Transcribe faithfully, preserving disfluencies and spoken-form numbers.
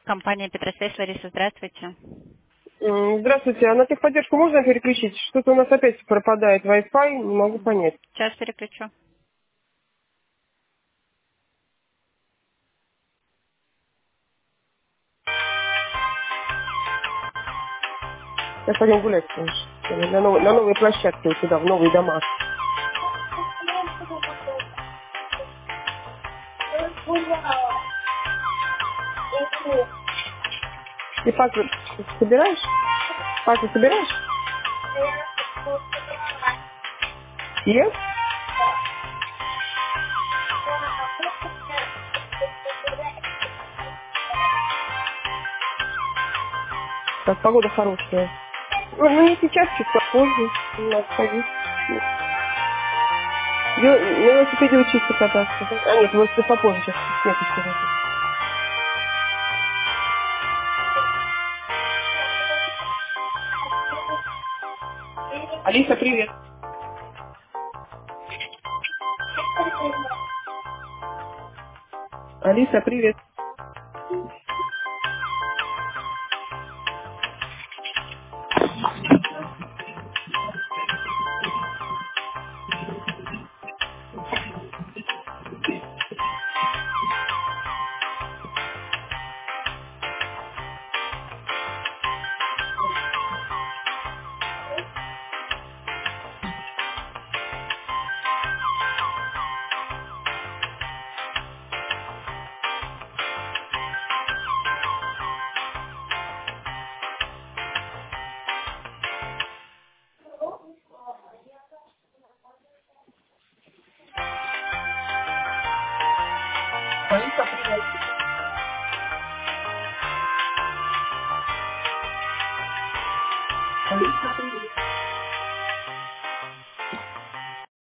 Компания Петросвязь, Лариса, здравствуйте. М, Здравствуйте, а на техподдержку можно переключить? Что-то у нас опять пропадает Wi-Fi, не могу понять. Сейчас переключу. Сейчас пойдем гулять, конечно. На новой, на новой площадке вот туда, в новые дома. Ты паспорт собираешь? Паспорт собираешь? Нет? Сейчас погода хорошая. Ну, ну, не сейчас, чуть попозже. Надо сходить. Вел- На велосипеде учиться кататься. А нет, велосипед попозже, сейчас снег еще выйдет. Алиса, привет. Алиса, привет. Алиса, привет. Алиса, привет.